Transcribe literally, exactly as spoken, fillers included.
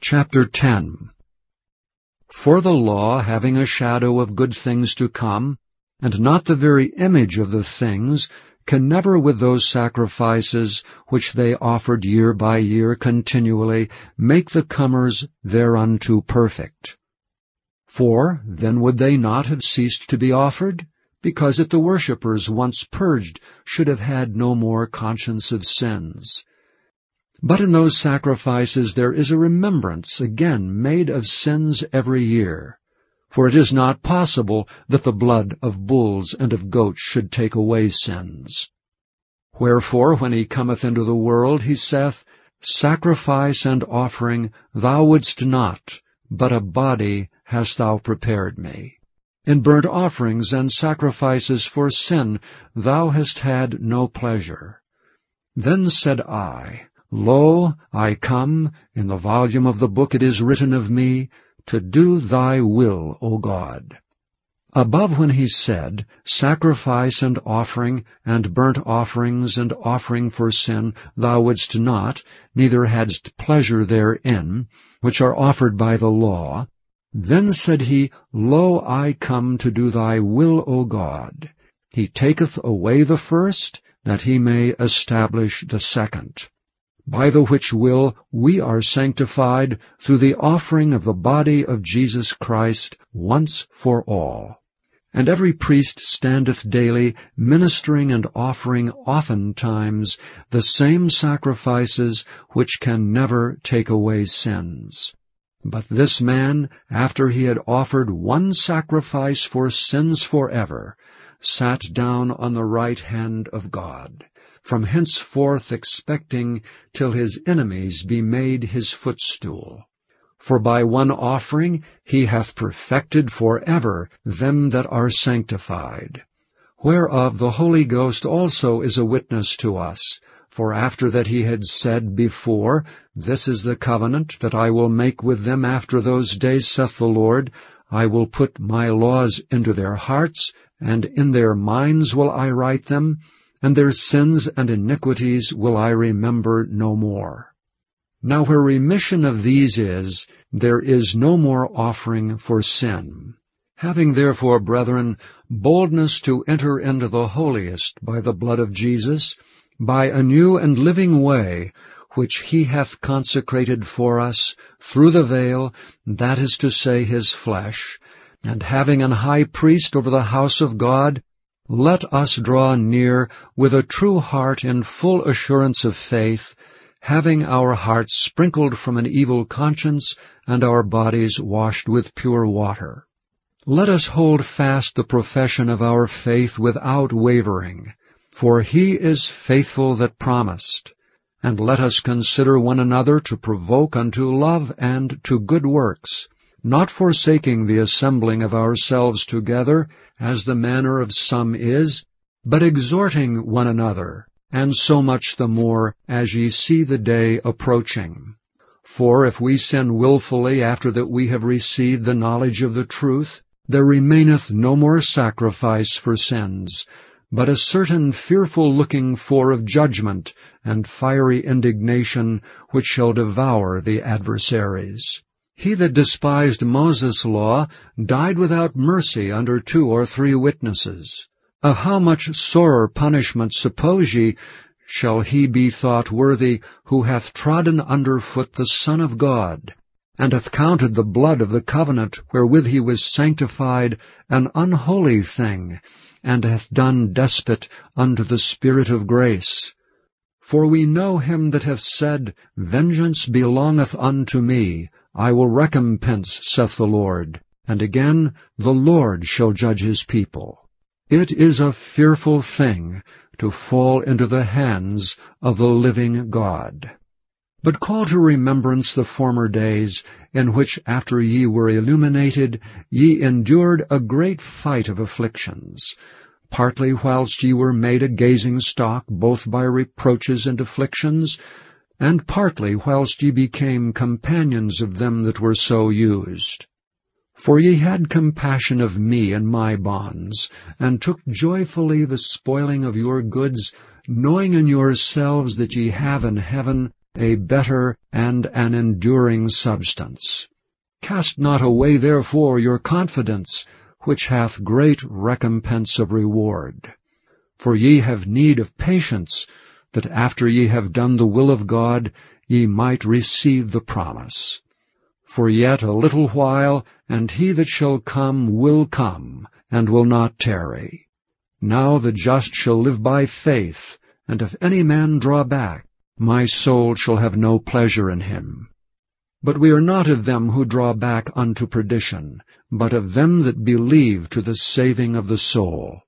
Chapter ten. For the law, having a shadow of good things to come, and not the very image of the things, can never with those sacrifices which they offered year by year continually make the comers thereunto perfect. For then would they not have ceased to be offered, because that the worshippers once purged should have had no more conscience of sins. But in those sacrifices there is a remembrance again made of sins every year. For it is not possible that the blood of bulls and of goats should take away sins. Wherefore, when he cometh into the world, he saith, Sacrifice and offering thou wouldst not, but a body hast thou prepared me. In burnt offerings and sacrifices for sin thou hast had no pleasure. Then said I, Lo, I come, in the volume of the book it is written of me, to do thy will, O God. Above when he said, Sacrifice and offering, and burnt offerings and offering for sin thou wouldst not, neither hadst pleasure therein, which are offered by the law, then said he, Lo, I come to do thy will, O God. He taketh away the first, that he may establish the second. By the which will we are sanctified through the offering of the body of Jesus Christ once for all. And every priest standeth daily, ministering and offering oftentimes the same sacrifices which can never take away sins. But this man, after he had offered one sacrifice for sins forever, sat down on the right hand of God, from henceforth expecting till his enemies be made his footstool. For by one offering he hath perfected for ever them that are sanctified. Whereof the Holy Ghost also is a witness to us. For after that he had said before, This is the covenant that I will make with them after those days, saith the Lord, I will put my laws into their hearts, and in their minds will I write them, and their sins and iniquities will I remember no more. Now where remission of these is, there is no more offering for sin. Having therefore, brethren, boldness to enter into the holiest by the blood of Jesus, by a new and living way, which he hath consecrated for us through the veil, that is to say, his flesh, and having an high priest over the house of God, let us draw near with a true heart in full assurance of faith, having our hearts sprinkled from an evil conscience and our bodies washed with pure water. Let us hold fast the profession of our faith without wavering, for he is faithful that promised. And let us consider one another to provoke unto love and to good works, not forsaking the assembling of ourselves together, as the manner of some is, but exhorting one another, and so much the more as ye see the day approaching. For if we sin wilfully after that we have received the knowledge of the truth, there remaineth no more sacrifice for sins, but a certain fearful looking for of judgment and fiery indignation which shall devour the adversaries. He that despised Moses' law died without mercy under two or three witnesses. Of how much sorer punishment, suppose ye, shall he be thought worthy who hath trodden under foot the Son of God, and hath counted the blood of the covenant wherewith he was sanctified an unholy thing, and hath done despite unto the Spirit of grace? For we know him that hath said, Vengeance belongeth unto me, I will recompense, saith the Lord. And again, the Lord shall judge his people. It is a fearful thing to fall into the hands of the living God. But call to remembrance the former days, in which after ye were illuminated, ye endured a great fight of afflictions, partly whilst ye were made a gazing-stock both by reproaches and afflictions, and partly whilst ye became companions of them that were so used. For ye had compassion of me and my bonds, and took joyfully the spoiling of your goods, knowing in yourselves that ye have in heaven a better and an enduring substance. Cast not away therefore your confidence, which hath great recompense of reward. For ye have need of patience, that after ye have done the will of God, ye might receive the promise. For yet a little while, and he that shall come will come, and will not tarry. Now the just shall live by faith, and if any man draw back, my soul shall have no pleasure in him. But we are not of them who draw back unto perdition, but of them that believe to the saving of the soul.